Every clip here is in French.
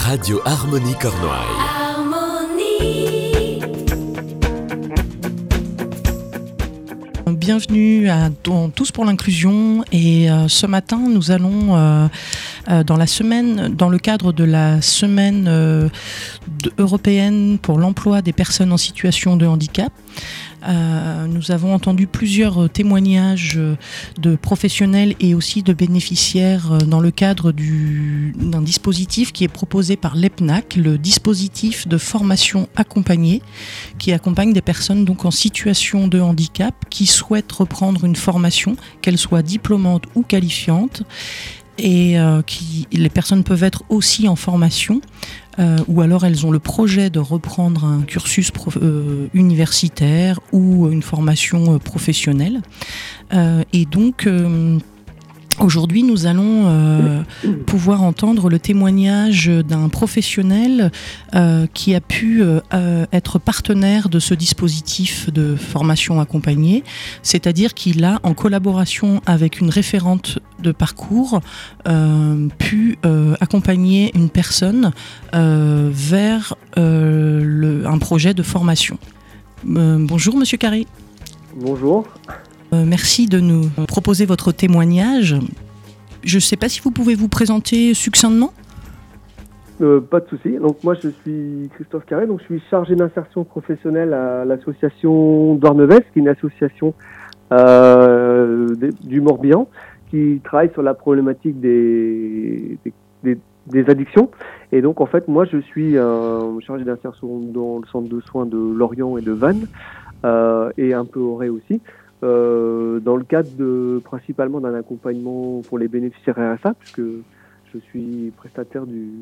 Radio Harmonie Cornouailles. Bienvenue dans Tous pour l'inclusion et ce matin nous allons dans le cadre de la semaine européenne pour l'emploi des personnes en situation de handicap. Nous avons entendu plusieurs témoignages de professionnels et aussi de bénéficiaires dans le cadre d'un dispositif qui est proposé par l'EPNAC, le dispositif de formation accompagnée, qui accompagne des personnes donc en situation de handicap qui souhaitent reprendre une formation, qu'elle soit diplômante ou qualifiante. Et les personnes peuvent être aussi en formation ou alors elles ont le projet de reprendre un cursus universitaire ou une formation professionnelle. Et donc aujourd'hui, nous allons pouvoir entendre le témoignage d'un professionnel qui a pu être partenaire de ce dispositif de formation accompagnée, c'est-à-dire qu'il a, en collaboration avec une référente de parcours, pu accompagner une personne vers un projet de formation. Bonjour Monsieur Carré. Bonjour. Merci de nous proposer votre témoignage. Je ne sais pas si vous pouvez vous présenter succinctement. Pas de souci. Donc moi je suis Christophe Carré, donc je suis chargé d'insertion professionnelle à l'association Douarnenez, qui est une association du Morbihan qui travaille sur la problématique des addictions. Et donc en fait moi je suis chargé d'insertion dans le centre de soins de Lorient et de Vannes et un peu au Ré aussi. Dans le cadre principalement d'un accompagnement pour les bénéficiaires RSA, puisque je suis prestataire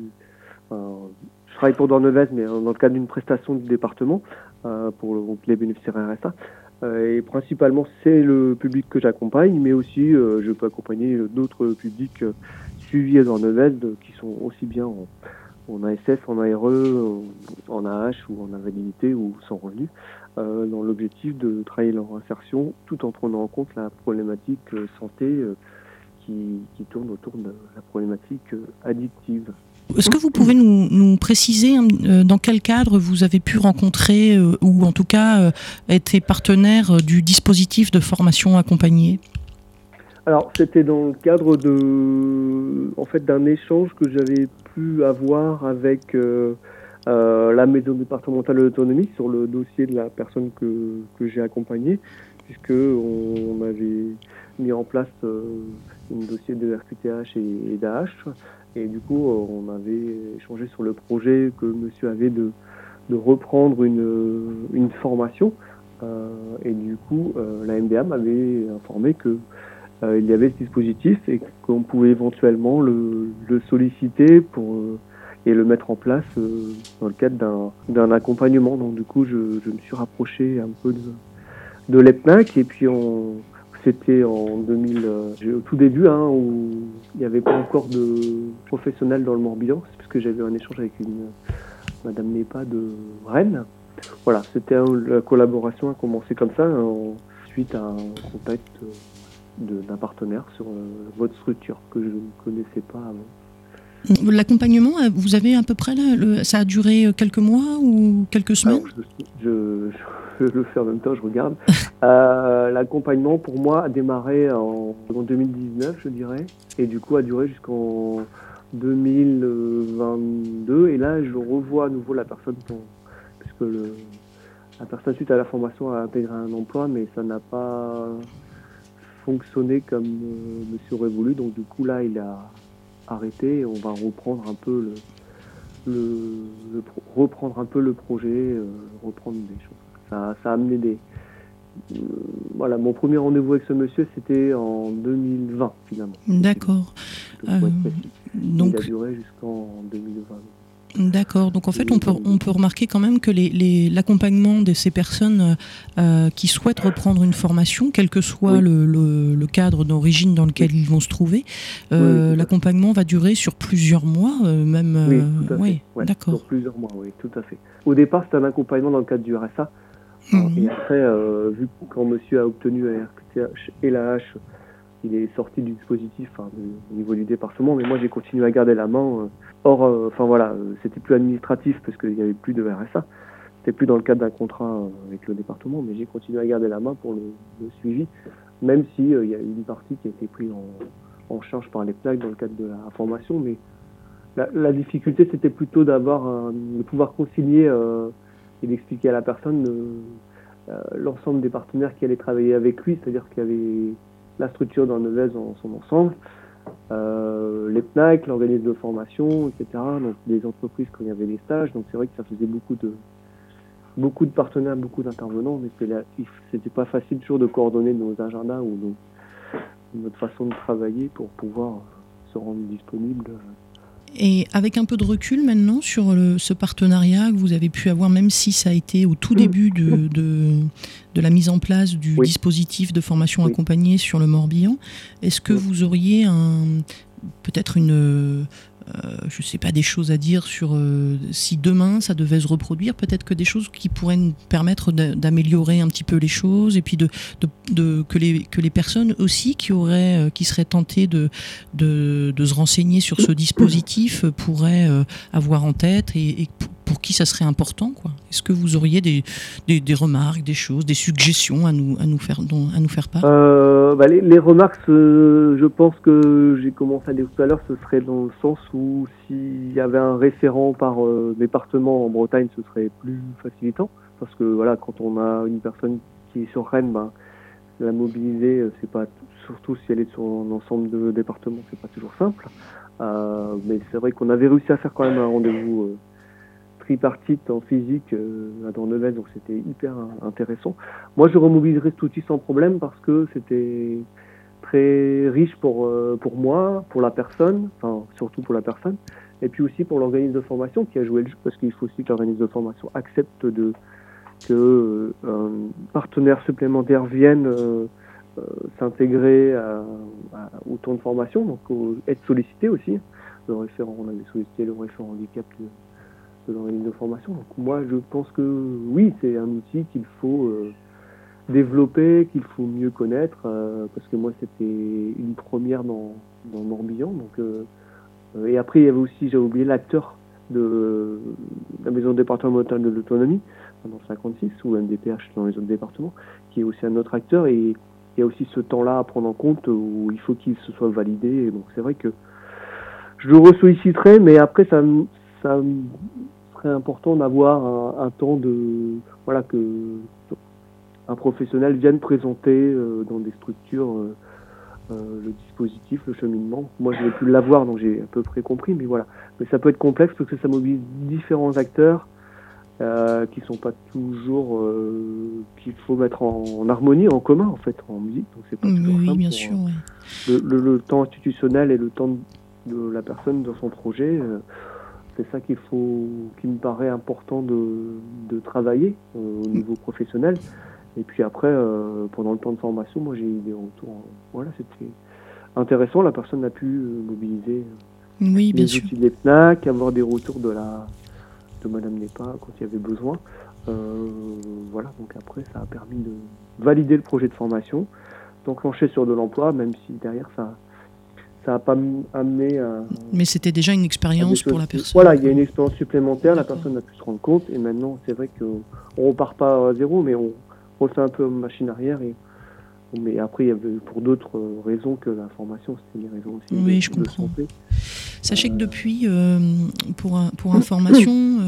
je travaille pour Douarnenez, mais dans le cadre d'une prestation du département pour les bénéficiaires RSA. Et principalement, c'est le public que j'accompagne, mais aussi je peux accompagner d'autres publics suivis à Douarnenez qui sont aussi bien en ASF, en ARE, en AH ou en invalidité ou sans revenu, dans l'objectif de travailler leur insertion tout en prenant en compte la problématique santé qui tourne autour de la problématique addictive. Est-ce que vous pouvez nous préciser dans quel cadre vous avez pu rencontrer ou en tout cas été partenaire du dispositif de formation accompagnée ? Alors c'était dans le cadre d'un échange que j'avais pu avoir avec la maison départementale de l'autonomie sur le dossier de la personne que j'ai accompagnée, puisque on avait mis en place un dossier de RQTH et d'AH, et du coup on avait échangé sur le projet que monsieur avait de reprendre une formation, et du coup la MDA m'avait informé que il y avait ce dispositif et qu'on pouvait éventuellement le solliciter et le mettre en place dans le cadre d'un accompagnement. Donc du coup, je me suis rapproché un peu de l'EPNAC, et puis c'était en 2000, au tout début, où il n'y avait pas encore de professionnels dans le Morbihan, c'est parce que j'avais un échange avec Madame Nepa de Rennes. Voilà, la collaboration a commencé comme ça, suite à un contact d'un partenaire sur votre structure que je ne connaissais pas avant. L'accompagnement, vous avez à peu près ça a duré quelques mois ou quelques semaines ? Alors, je le fais en même temps, je regarde. L'accompagnement pour moi a démarré en 2019, je dirais, et du coup a duré jusqu'en 2022. Et là, je revois à nouveau la personne puisque la personne suite à la formation a intégré un emploi, mais ça n'a pas fonctionné comme monsieur aurait voulu. Donc du coup là, il a arrêté, et on va reprendre un peu le projet, reprendre des choses. Ça a amené voilà, mon premier rendez-vous avec ce monsieur, c'était en 2020 finalement. D'accord. Donc il a duré jusqu'en 2020. D'accord, donc en fait on peut remarquer quand même que l'accompagnement de ces personnes qui souhaitent reprendre une formation, quel que soit le cadre d'origine dans lequel ils vont se trouver, l'accompagnement va durer sur plusieurs mois, même. Oui, tout à fait. D'accord. Sur plusieurs mois, oui, tout à fait. Au départ, c'était un accompagnement dans le cadre du RSA. Et après, vu que quand monsieur a obtenu la RQTH et la H, il est sorti du dispositif au niveau du département, mais moi j'ai continué à garder la main. C'était plus administratif parce qu'il n'y avait plus de RSA. C'était plus dans le cadre d'un contrat avec le département, mais j'ai continué à garder la main pour le suivi, même si il y a une partie qui a été prise en charge par les PNAC dans le cadre de la formation. Mais la difficulté, c'était plutôt de pouvoir concilier et d'expliquer à la personne l'ensemble des partenaires qui allaient travailler avec lui, c'est-à-dire qu'il y avait la structure dans Nevèze dans son ensemble, les PNAC, l'organisme de formation, etc., donc les entreprises quand il y avait des stages. Donc c'est vrai que ça faisait beaucoup de partenaires, beaucoup d'intervenants, mais c'était pas facile toujours de coordonner nos agendas ou notre façon de travailler pour pouvoir se rendre disponible. Et avec un peu de recul maintenant sur ce partenariat que vous avez pu avoir, même si ça a été au tout début de la mise en place du dispositif de formation accompagnée sur le Morbihan, est-ce que vous auriez peut-être je sais pas, des choses à dire sur si demain ça devait se reproduire, peut-être que des choses qui pourraient nous permettre d'améliorer un petit peu les choses, et puis que les personnes aussi qui seraient tentées de se renseigner sur ce dispositif pourraient avoir en tête et pour qui ça serait important, quoi. Est-ce que vous auriez des remarques, des choses, des suggestions à nous faire part? Les remarques, je pense que j'ai commencé à dire tout à l'heure, ce serait dans le sens où s'il y avait un référent par département en Bretagne, ce serait plus facilitant, parce que voilà, quand on a une personne qui est sur Rennes, la mobiliser, c'est pas surtout si elle est sur un ensemble de départements, c'est pas toujours simple. Mais c'est vrai qu'on avait réussi à faire quand même un rendez-vous tripartite en physique dans Nevèze, donc c'était hyper intéressant. Moi, je remobiliserais cet outil sans problème parce que c'était très riche pour moi, pour la personne, enfin surtout pour la personne, et puis aussi pour l'organisme de formation qui a joué le jeu, parce qu'il faut aussi que l'organisme de formation accepte que un partenaire supplémentaire vienne s'intégrer au temps de formation, donc être sollicité aussi. On avait sollicité le référent handicap de l'organisme de formation. Donc moi, je pense que oui, c'est un outil qu'il faut développer, qu'il faut mieux connaître, parce que moi, c'était une première dans le Morbihan. Donc, et après, il y avait aussi, j'ai oublié, l'acteur de la maison départementale de l'autonomie, dans le 56, ou MDPH dans les autres départements, qui est aussi un autre acteur. Et il y a aussi ce temps-là à prendre en compte où il faut qu'il se soit validé. Et donc c'est vrai que je le ressolliciterai, mais après, ça serait important d'avoir un temps que un professionnel vienne présenter dans des structures le dispositif, le cheminement. Moi, je n'ai pu l'avoir, donc j'ai à peu près compris, mais voilà. Mais ça peut être complexe parce que ça mobilise différents acteurs qui sont pas toujours qu'il faut mettre en harmonie, en commun en fait, en musique. Donc c'est pas toujours simple. Bien sûr. Le temps institutionnel et le temps de la personne dans son projet. C'est ça qui me paraît important de travailler au niveau professionnel. Et puis après, pendant le temps de formation, moi j'ai eu des retours. Voilà, c'était intéressant. La personne a pu mobiliser les outils des PNAC, avoir des retours de Madame Nepa quand il y avait besoin. Voilà, donc après, ça a permis de valider le projet de formation, d'enclencher sur de l'emploi, même si derrière ça n'a pas amené à... Mais c'était déjà une expérience pour la personne. Voilà, il y a une expérience supplémentaire, la personne a pu se rendre compte, et maintenant, c'est vrai qu'on ne repart pas à zéro, mais on refait un peu machine arrière. Mais après, il y avait pour d'autres raisons que la formation, c'était des raisons aussi je comprends. Santé. Sachez que depuis, pour information,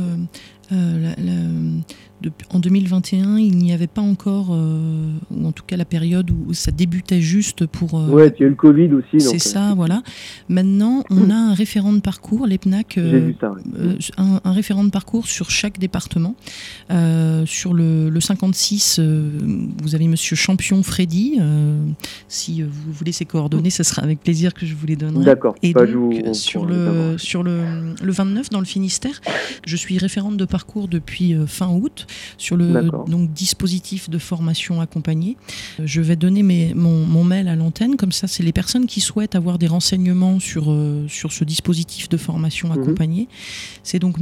en 2021, il n'y avait pas encore, ou en tout cas la période où ça débutait juste pour... il y a eu le Covid aussi. C'est ça, voilà. Maintenant, on a un référent de parcours, les PNAC, j'ai vu ça, oui. un référent de parcours sur chaque département. Sur le 56, vous avez Monsieur Champion Freddy. Si vous voulez ses coordonnées, ce sera avec plaisir que je vous les donnerai. D'accord. Et donc, sur le 29, dans le Finistère, je suis référente de parcours depuis fin août sur le dispositif de formation accompagnée. Je vais donner mon mail à l'antenne, comme ça c'est les personnes qui souhaitent avoir des renseignements sur ce dispositif de formation accompagnée. C'est donc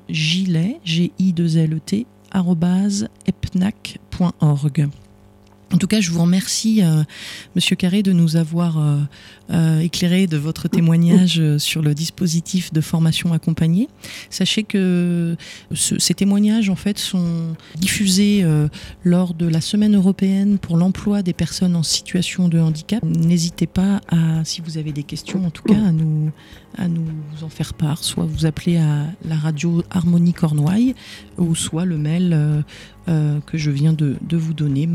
marine.gilet, G-I-2-L-E-T, @epnac.org. En tout cas, je vous remercie, Monsieur Carré, de nous avoir éclairé de votre témoignage sur le dispositif de formation accompagnée. Sachez que ces témoignages, en fait, sont diffusés lors de la Semaine européenne pour l'emploi des personnes en situation de handicap. N'hésitez pas, si vous avez des questions, en tout cas, à nous en faire part. Soit vous appelez à la radio Harmonie Cornouailles, ou soit le mail que je viens de vous donner,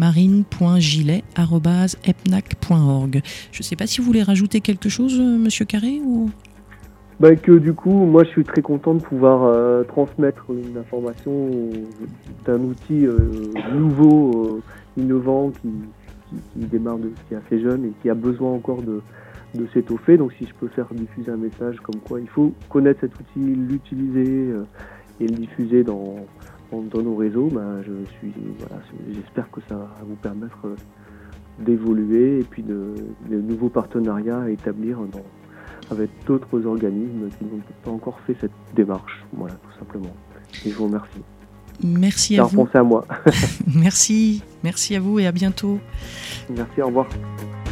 marine.gilet@epnac.org. Je ne sais pas si vous voulez rajouter quelque chose, Monsieur Carré, ou... Que du coup, moi je suis très content de pouvoir transmettre une information d'un outil nouveau, innovant, qui démarre, qui est assez jeune et qui a besoin encore de s'étoffer. Donc si je peux faire diffuser un message comme quoi il faut connaître cet outil, l'utiliser et le diffuser dans nos réseaux, j'espère que ça va vous permettre d'évoluer et puis de nouveaux partenariats à établir avec d'autres organismes qui n'ont pas encore fait cette démarche. Voilà, tout simplement. Et je vous remercie. Merci à vous. Pensez à moi. Merci à vous et à bientôt. Merci, au revoir.